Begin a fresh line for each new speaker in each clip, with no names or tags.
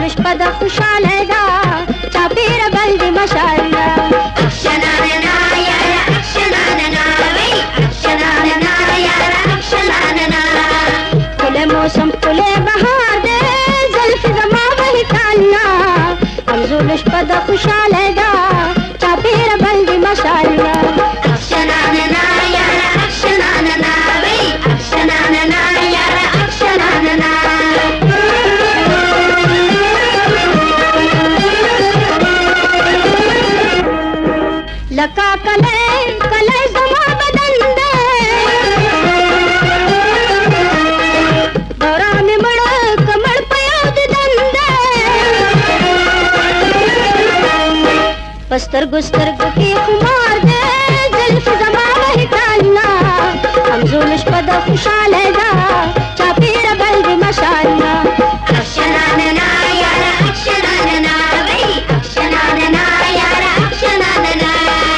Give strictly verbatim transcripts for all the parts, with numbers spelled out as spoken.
شپه د خوشاله ده چاپېره بل د مشاله اکشناننا یاره اکشناننا وی اکشناننا یاره اکشناننا ښکلی موسم ښکلی بهار دی زلفې زما وهي تالنا همزولو شپه د خوشاله ده چاپېره بل د مشاله اکشناننا یاره اکشناننا وی اکشناننا یاره اکشناننا لکا کلی کلی زما بدن دی دورا مې مړه کمړ په یو دیدن دی په سترګو سترګو کې خمار دی زلفې زما وهي تالنا همزولو شپه د خوشاله ده چاپېره بل د مشالنا اکشناننا یاره اکشناننا وی اکشناننا یاره اکشناننا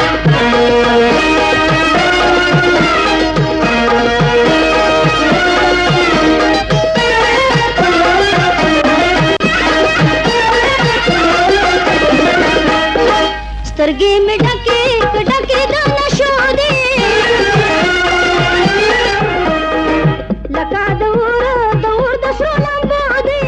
سترګې مې ډکې ډکې د نشو دي لکه د اور د اور د سرو لمبو دي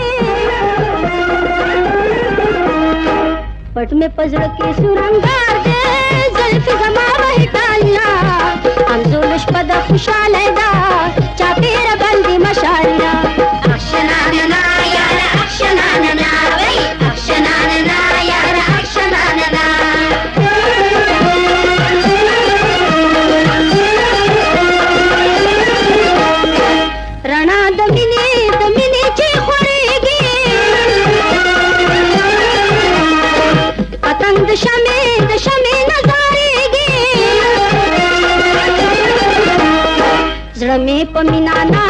پټ مې په زړه کې سورنګار دی زلفې زما وهي تالنا همزولو شپه د خوشاله ده چاپېره بل د مشالنا اکشناننا یاره اکشناننا وی اکشناننا یاره اکشناننا رڼا د مینې د مینې چې خورېږي پتنګ د شمې د شمې نظارېږي زړه مې په مینا